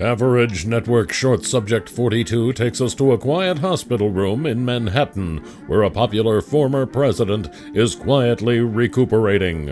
Average Network Short Subject 42 takes us to a quiet hospital room in Manhattan, where a popular former president is quietly recuperating.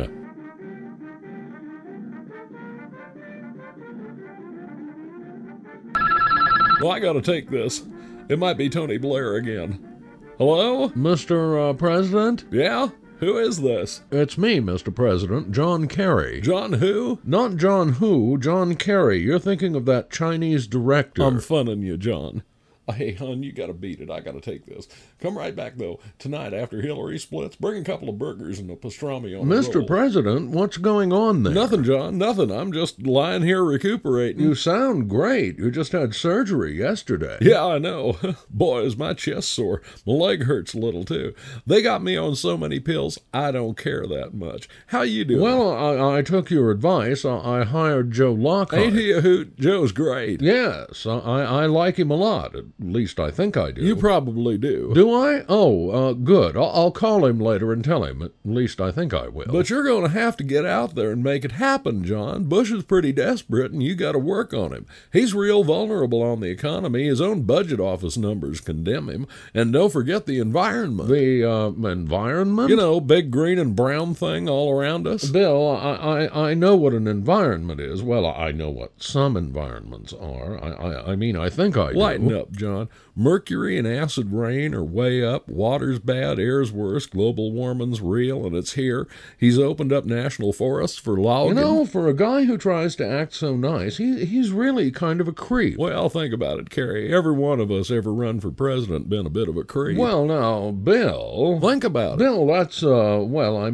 Well, I gotta take this. It might be Tony Blair again. Hello? Mr. President? Yeah? Who is this? It's me, Mr. President, John Kerry. John who? Not John Who, John Kerry. You're thinking of that Chinese director. I'm funning you, John. Hey, hon, you gotta beat it. I gotta take this. Come right back, though. Tonight, after Hillary splits, bring a couple of burgers and a pastrami on a roll. Mr. President, what's going on there? Nothing, John, nothing. I'm just lying here recuperating. You sound great. You just had surgery yesterday. Yeah, I know. Boy, is my chest sore. My leg hurts a little, too. They got me on so many pills, I don't care that much. How you doing? Well, I took your advice. I hired Joe Lockhart. Ain't he a hoot? Joe's great. Yes, I like him a lot. At least I think I do. You probably do. Do I? Oh, good. I'll call him later and tell him. At least I think I will. But you're going to have to get out there and make it happen, John. Bush is pretty desperate, and you got to work on him. He's real vulnerable on the economy. His own budget office numbers condemn him. And don't forget the environment. The environment? You know, big green and brown thing all around us. Bill, I know what an environment is. Well, I know what some environments are. I mean, I think I do. Lighten up, John. Mercury and acid rain are way up. Water's bad, air's worse. Global warming's real, and it's here. He's opened up national forests for logging. You know, for a guy who tries to act so nice, he's really kind of a creep. Well, think about it, Kerry. Every one of us ever run for president been a bit of a creep. Well, now, Bill... Think about it. Bill, that's, I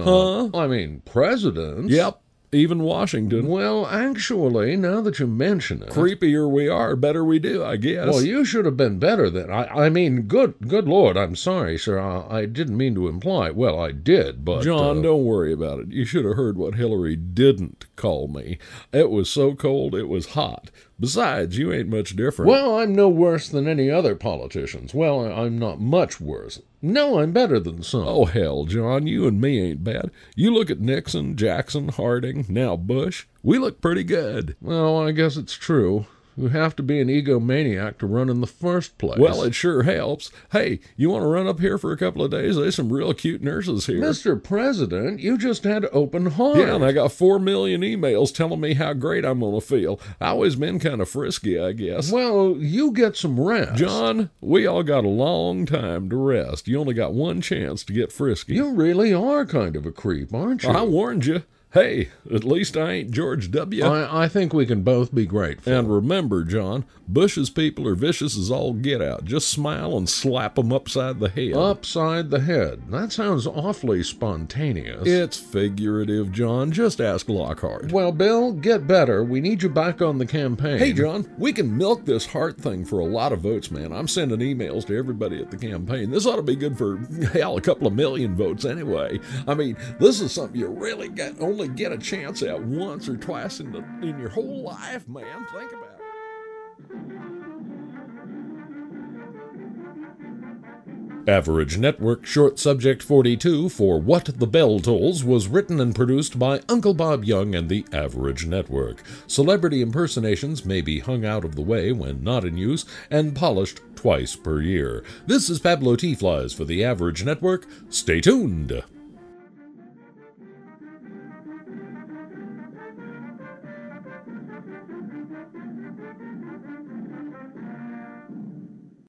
mean, presidents... Yep. Even Washington. Well, actually, now that you mention it... Creepier we are, better we do, I guess. Well, you should have been better then. I mean, good Lord, I'm sorry, sir. I didn't mean to imply. Well, I did, but... John, don't worry about it. You should have heard what Hillary didn't call me. It was so cold, it was hot. Besides, you ain't much different. Well, I'm no worse than any other politicians. Well, I'm not much worse. No, I'm better than some. Oh, hell, John, you and me ain't bad. You look at Nixon, Jackson, Harding, now Bush. We look pretty good. Well, I guess it's true. You have to be an egomaniac to run in the first place. Well, it sure helps. Hey, you want to run up here for a couple of days? There's some real cute nurses here. Mr. President, you just had open heart. Yeah, and I got 4 million emails telling me how great I'm going to feel. I always been kind of frisky, I guess. Well, you get some rest. John, we all got a long time to rest. You only got one chance to get frisky. You really are kind of a creep, aren't you? I warned you. Hey, at least I ain't George W. I think we can both be grateful. And remember, John, Bush's people are vicious as all get out. Just smile and slap them upside the head. Upside the head? That sounds awfully spontaneous. It's figurative, John. Just ask Lockhart. Well, Bill, get better. We need you back on the campaign. Hey, John, we can milk this Hart thing for a lot of votes, man. I'm sending emails to everybody at the campaign. This ought to be good for, hell, a couple of million votes anyway. I mean, this is something you really only get a chance at once or twice in your whole life, man. Think about it. Average Network Short Subject 42 for What the Bell Tolls was written and produced by Uncle Bob Young and the Average Network. Celebrity impersonations may be hung out of the way when not in use and polished twice per year. This is Pablo T. Flies for the Average Network. Stay tuned.